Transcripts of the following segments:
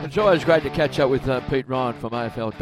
It's always great to catch up with Pete Ryan from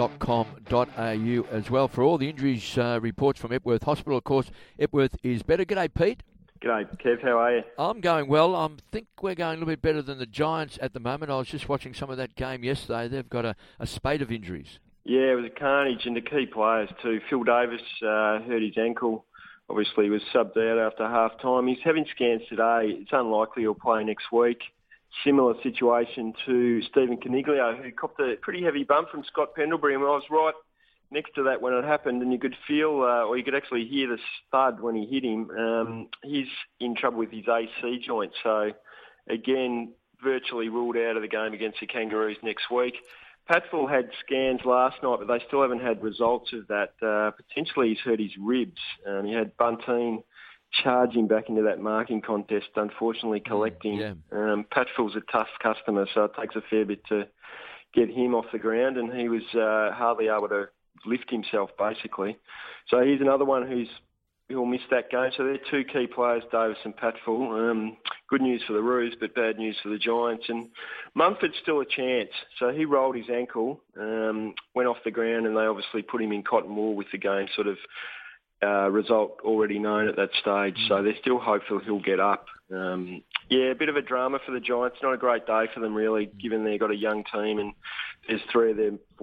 afl.com.au as well for all the injuries reports from Epworth Hospital. Of course, Epworth is better. G'day, Pete. G'day, Kev. How are you? I'm going well. I think we're going a little bit better than the Giants at the moment. I was just watching some of that game yesterday. They've got a spate of injuries. Yeah, it was a carnage, and the key players too. Phil Davis hurt his ankle. Obviously, he was subbed out after half-time. He's having scans today. It's unlikely he'll play next week. Similar situation to Stephen Caniglio, who copped a pretty heavy bump from Scott Pendlebury. And I was right next to that when it happened, and you could feel, or you could actually hear the thud when he hit him. He's in trouble with his AC joint. So, again, virtually ruled out of the game against the Kangaroos next week. Patfull had scans last night, but they still haven't had results of that. Potentially he's hurt his ribs. He had Bunteen charging back into that marking contest, unfortunately collecting. Yeah. Patfull's a tough customer, so it takes a fair bit to get him off the ground, and he was hardly able to lift himself, basically. So he's another one who'll miss that game. So they're two key players, Davis and Patfull. Good news for the Roos, but bad news for the Giants. And Mumford's still a chance. So he rolled his ankle, went off the ground, and they obviously put him in cotton wool with the game sort of result already known at that stage. So they're still hopeful he'll get up. A bit of a drama for the Giants. Not a great day for them, really, given they've got a young team and there's three of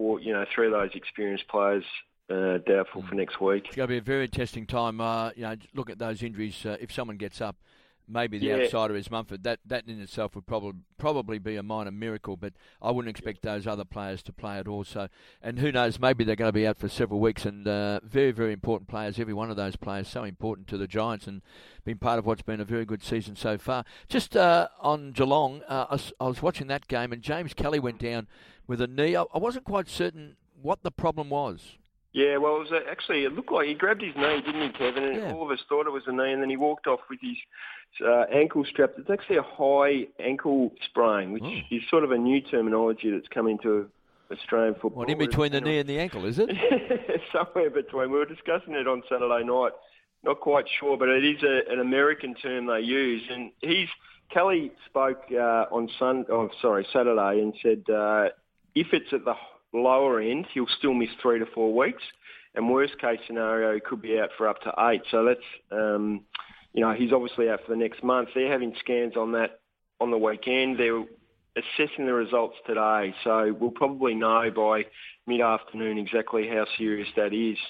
those experienced players doubtful for next week. It's going to be a very interesting time. Look at those injuries. If someone gets up, maybe the outsider is Mumford. That in itself would probably be a minor miracle, but I wouldn't expect those other players to play at all. So, and who knows, maybe they're going to be out for several weeks, and very, very important players. Every one of those players so important to the Giants and been part of what's been a very good season so far. Just on Geelong, I was watching that game, and James Kelly went down with a knee. I wasn't quite certain what the problem was. Yeah, well, it looked like he grabbed his knee, didn't he, Kevin? And all of us thought it was a knee, and then he walked off with his ankle strapped. It's actually a high ankle sprain, which is sort of a new terminology that's come into Australian football. What, in between the knee and the ankle, is it? Somewhere between. We were discussing it on Saturday night. Not quite sure, but it is an American term they use. And Kelly spoke on Saturday and said if it's at the lower end, he'll still miss 3 to 4 weeks, and worst case scenario, he could be out for up to 8. So that's, he's obviously out for the next month. They're having scans on that on the weekend. They're assessing the results today, so we'll probably know by mid-afternoon exactly how serious that is.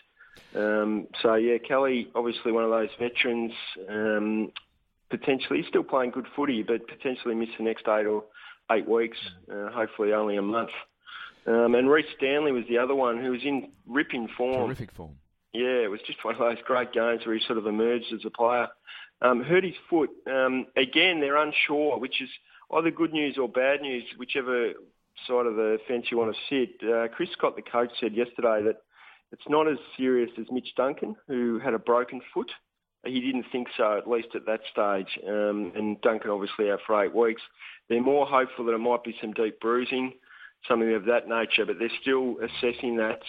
Kelly, obviously one of those veterans, potentially still playing good footy, but potentially miss the next 8 weeks, hopefully only a month. And Reece Stanley was the other one who was in ripping form. Terrific form. Yeah, it was just one of those great games where he sort of emerged as a player. Hurt his foot. Again, they're unsure, which is either good news or bad news, whichever side of the fence you want to sit. Chris Scott, the coach, said yesterday that it's not as serious as Mitch Duncan, who had a broken foot. He didn't think so, at least at that stage. And Duncan obviously out for 8 weeks. They're more hopeful that it might be some deep bruising, something of that nature, but they're still assessing that.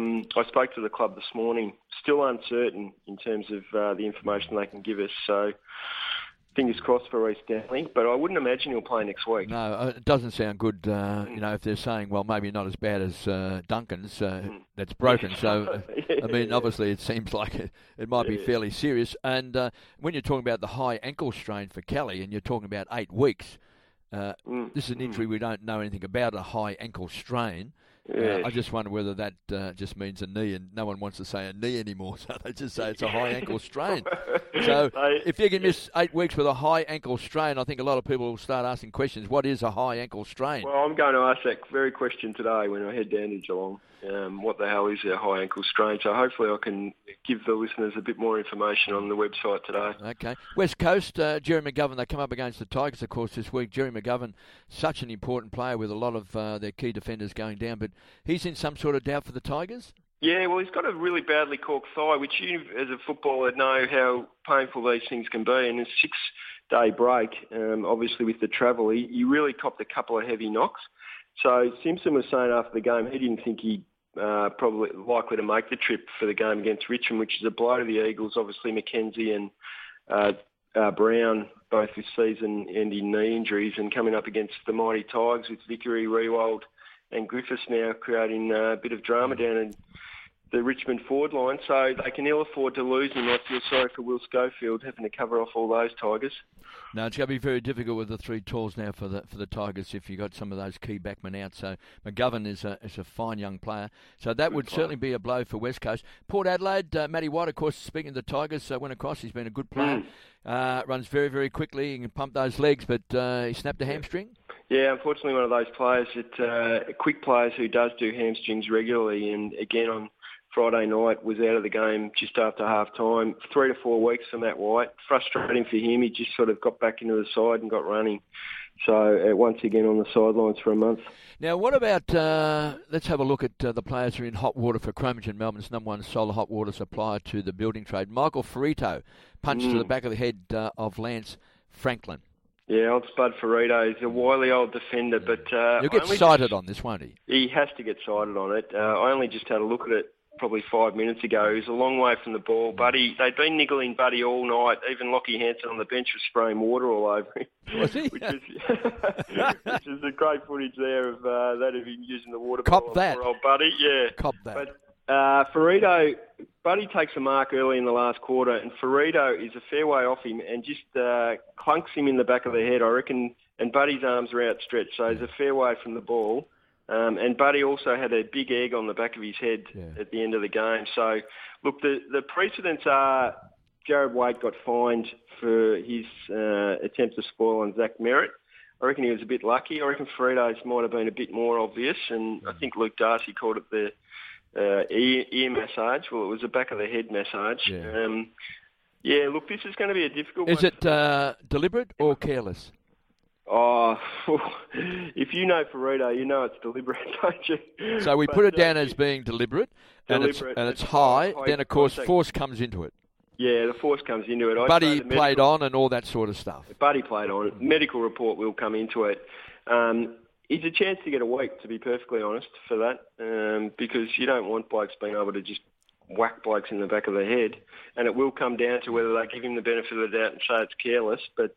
I spoke to the club this morning, still uncertain in terms of the information they can give us. So fingers crossed for Reece Stanley, but I wouldn't imagine he'll play next week. No, it doesn't sound good, if they're saying, well, maybe not as bad as Duncan's, that's broken. So, obviously it seems like it might be fairly serious. And when you're talking about the high ankle strain for Kelly, and you're talking about 8 weeks, this is an injury we don't know anything about, a high ankle strain. I just wonder whether that just means a knee, and no one wants to say a knee anymore, so they just say it's a high ankle strain. So if you can miss 8 weeks with a high ankle strain, I think a lot of people will start asking questions. What is a high ankle strain? Well, I'm going to ask that very question today when I head down to Geelong. What the hell is a high ankle strain? So hopefully I can give the listeners a bit more information on the website today. Okay. West Coast, Jerry McGovern, they come up against the Tigers, of course, this week. Jerry McGovern, such an important player with a lot of their key defenders going down, but he's in some sort of doubt for the Tigers? Yeah, well, he's got a really badly corked thigh, which you, as a footballer, know how painful these things can be. And a 6-day break, obviously with the travel, he really copped a couple of heavy knocks. So Simpson was saying after the game he didn't think he'd probably likely to make the trip for the game against Richmond, which is a blow to the Eagles. Obviously, McKenzie and Brown both with season-ending knee injuries, and coming up against the mighty Tigers with Vickery, Rewald and Griffiths now creating a bit of drama down in the Richmond forward line, so they can ill afford to lose him. I feel sorry for Will Schofield having to cover off all those Tigers. No, it's going to be very difficult with the three talls now for the Tigers if you got some of those key backmen out. So McGovern is a fine young player. So that would certainly be a blow for West Coast. Port Adelaide, Matty White, of course, speaking of the Tigers, went across. He's been a good player. Runs very, very quickly. He can pump those legs, but he snapped a hamstring. Yeah, unfortunately, one of those players quick players who does do hamstrings regularly, and again on Friday night was out of the game just after half-time. 3 to 4 weeks for Matt White. Frustrating for him. He just sort of got back into the side and got running. So once again on the sidelines for a month. Now, what about, let's have a look at the players who are in hot water for Chromagen, Melbourne's number one solar hot water supplier to the building trade. Michael Ferrito punched to the back of the head of Lance Franklin. Yeah, old Spud Ferrito. He's a wily old defender, but... He'll get cited on this, won't he? He has to get cited on it. I only just had a look at it probably 5 minutes ago. He was a long way from the ball. They'd been niggling Buddy all night. Even Lockie Hansen on the bench was spraying water all over him. Was he? which is a great footage there of that of him using the water Cop bottle that. for old Buddy. Yeah. Cop that. But Ferrito, Buddy takes a mark early in the last quarter, and Ferrito is a fair way off him and just clunks him in the back of the head, I reckon, and Buddy's arms are outstretched, so he's a fair way from the ball. And Buddy also had a big egg on the back of his head at the end of the game. So, look, the precedents are Jared Waite got fined for his attempt to spoil on Zach Merritt. I reckon he was a bit lucky. I reckon Ferrito's might have been a bit more obvious, and I think Luke Darcy called it the ear massage. Well, it was a back of the head massage. Look, this is going to be a difficult one. Is it deliberate or careless? Oh, if you know Ferrito, you know it's deliberate, don't you? So we put it down as being deliberate, and it's high. Then, of course, force comes into it. Yeah, the force comes into it. Buddy played on and all that sort of stuff. Buddy played on. Medical report will come into it. It's a chance to get a week, to be perfectly honest, for that, because you don't want blokes being able to just whack blokes in the back of the head. And it will come down to whether they give him the benefit of the doubt and say it's careless, but...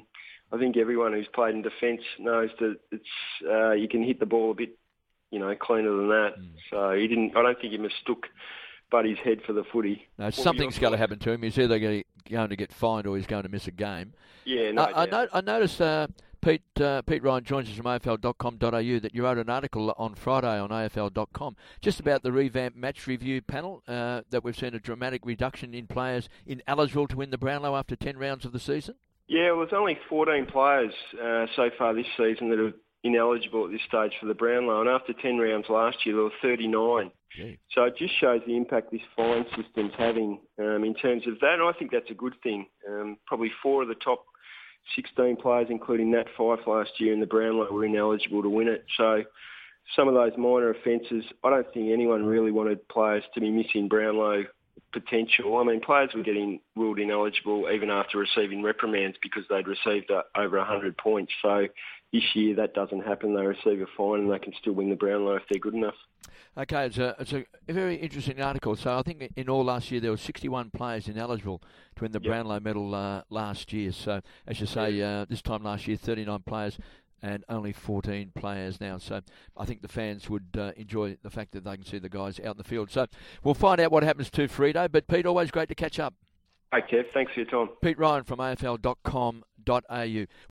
I think everyone who's played in defence knows that it's you can hit the ball a bit, cleaner than that. So I don't think he mistook Buddy's head for the footy. No, something's going to happen to him. He's either going to get fined or he's going to miss a game. Yeah, no doubt. I noticed Pete Ryan joins us from AFL.com.au that you wrote an article on Friday on AFL.com just about the revamped match review panel that we've seen a dramatic reduction in players ineligible to win the Brownlow after 10 rounds of the season. Yeah, well, there's only 14 players so far this season that are ineligible at this stage for the Brownlow, and after 10 rounds last year, there were 39. Gee. So it just shows the impact this fine system's having in terms of that, and I think that's a good thing. Probably 4 of the top 16 players, including Nat Fyfe last year in the Brownlow, were ineligible to win it. So some of those minor offences, I don't think anyone really wanted players to be missing Brownlow potential. I mean, players were getting ruled ineligible even after receiving reprimands because they'd received over 100 points. So this year that doesn't happen. They receive a fine and they can still win the Brownlow if they're good enough. Okay, it's a very interesting article. So I think in all last year there were 61 players ineligible to win the Brownlow medal last year. So as you say, this time last year 39 players and only 14 players now. So I think the fans would enjoy the fact that they can see the guys out in the field. So we'll find out what happens to Frito. But Pete, always great to catch up. Hey, Kev. Thanks for your time. Pete Ryan from AFL.com.au.